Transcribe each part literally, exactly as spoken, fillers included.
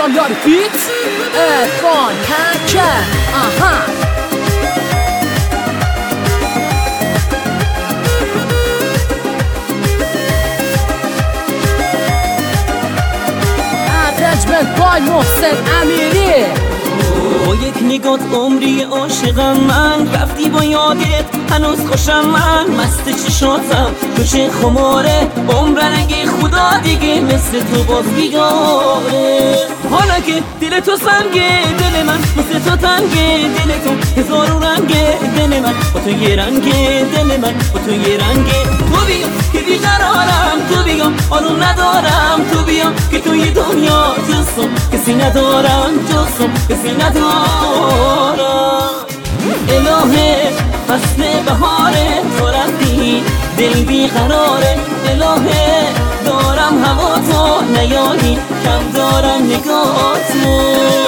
یار فیت ارفان هکر. آها ارجمنت بای محسن امیری. با یک نگات عمری عاشقم من، رفتی با یادت هنوز خوشم من. مست چشاتم توش خماره، عمرن اگه خدا دیگه مثل تو باز بیاره. حالا که دل تو سنگه دل من، مثل تو تنگه دل تو، هزارو رنگه دل من با تو یه رنگه دل من با تو یه رنگه. تو بیا که بیقرارم، تو بیا آروم ندارم، تو بیا که توی دنیا جزم کسی ندارم، جزم کسی ندارم. الهه فصل بهاره، تو رفتی دل بیقراره. الهه دارم هوا تو نیایی، کم دارم نگاهتو.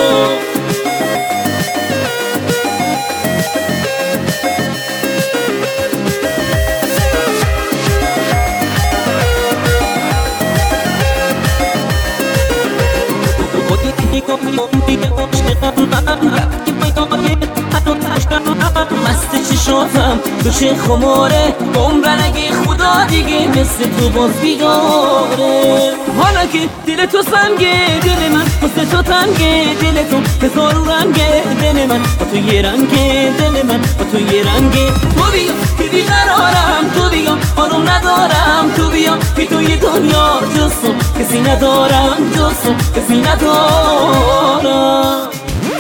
مست چشاتم توش خماره، عمرن اگه خدا دیگه مثل تو باز بیاره. حالا که دل تو سنگه دل من، مثل تو تنگه دل تو، هزارو رنگه دل من با تو یه رنگه دل من با تو یه رنگه. تو بیا که بیقرارم، تو بیا آروم ندارم، تو بیا که توی دنیا جزم کسی ندارم، جزم کسی ندارم.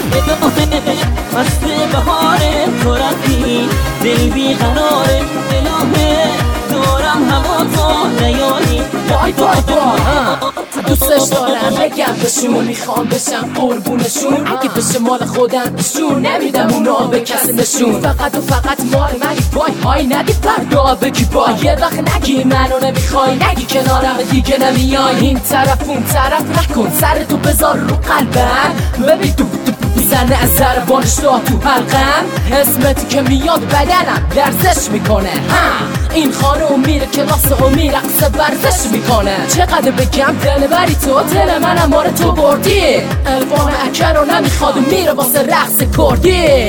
فصل بهاره، تو رفتی دل بیقراره. الهه دارم هوا تو نیاری. وای وای وای دوستش دارم بگم بهشون، میخوام بشم قربونشون. اگه بشه مال خودم بشون، نمیدم اونا به کسی نشون. فقط و فقط مال منی، وای های نگی فردا بگی بای. یه وقت نگی منو نمیخوای، نگی کنارم دیگه نمیای. این طرف اون طرف نکن، سرتو بذار رو قلبم. ببین تو زنه از ضربانش دا تو حلقم. اسمت که میاد بدنم لرزش میکنه. ها این خانم میره کلاس و میرقصه ورزش میکنه. چقدر بگم دل بری تو، دل منم مار تو بردی. ارفان هکر رو نمیخواد میره واسه رقص کردی.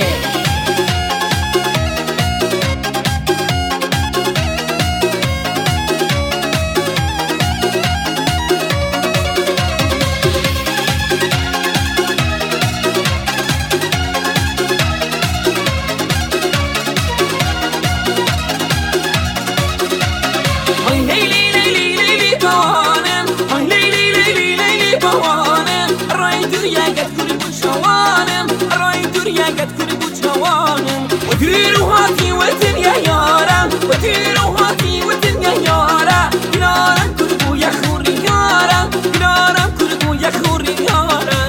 وتير وهاتي والدنيا يارا، وتير وهاتي والدنيا يارا. يارا كربو يا خوري يارا، يارا كربو يا خوري يارا.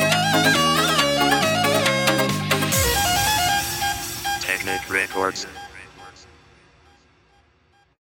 Technic Records.